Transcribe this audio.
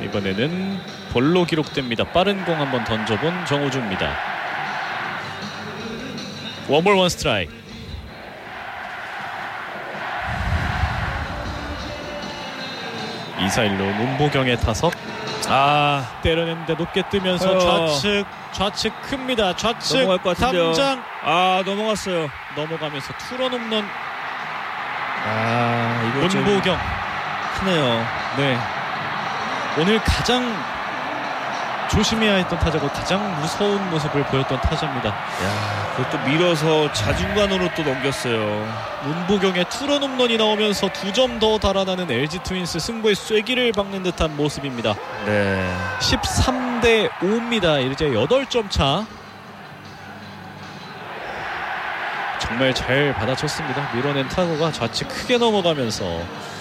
이번에는 볼로 기록됩니다. 빠른 공 한번 던져본 정우주입니다. 원볼 원 스트라이크. 이사일로 문보경의 타석. 때려냈는데 높게 뜨면서 좌측 큽니다. 좌측 넘어갈 것 같은데요. 담장. 넘어갔어요. 넘어가면서 투런 홈런. 이거 문보경 크네요. 네, 오늘 가장 조심해야 했던 타자고 가장 무서운 모습을 보였던 타자입니다. 그것도 밀어서 자중간으로 또 넘겼어요. 문보경의 투런 홈런이 나오면서 2점 더 달아나는 LG 트윈스, 승부의 쐐기를 박는 듯한 모습입니다. 네. 13대 5입니다. 이제 8점 차. 정말 잘 받아쳤습니다. 밀어낸 타구가 좌측 크게 넘어가면서